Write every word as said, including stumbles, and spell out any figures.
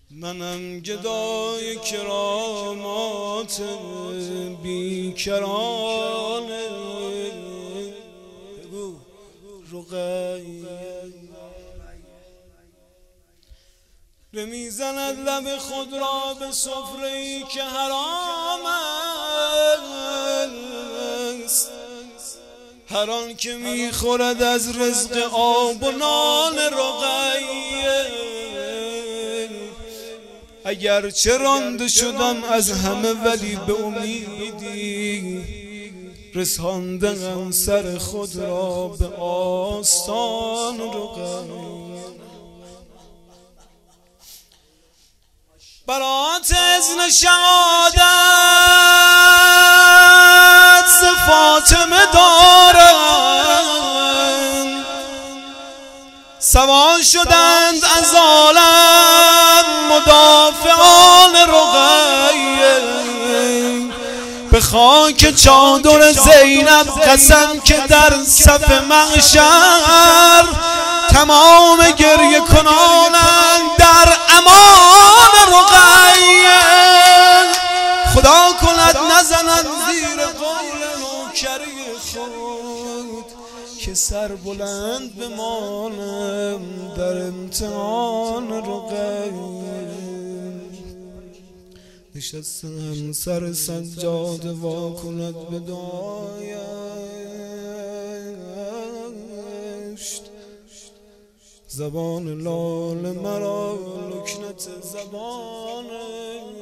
منم گدای کرامات بیکرانه بگو رقیه میزند لب خود را به سفره‌ای که حرام است، هر آن که میخورد از رزق آب و نان رقیه. اگر چه رانده شدم از همه ولی به امیدی رساندم سر خود را به آستان رقیه. برات اذن شهادت ز فاطمه دارند، سوا شدند از عالم مدافعان رقیه. به خاک چادر زینب قسم که در صف محشر تمام گریه کنانند در امان رقیه. خدا کند نزنند زیر قول نوکری خود که سر بلند بمانم در امتحان رقیه. نشستم سر سجاده وا کند به دایش، زبان لال مرا لکنت زبانه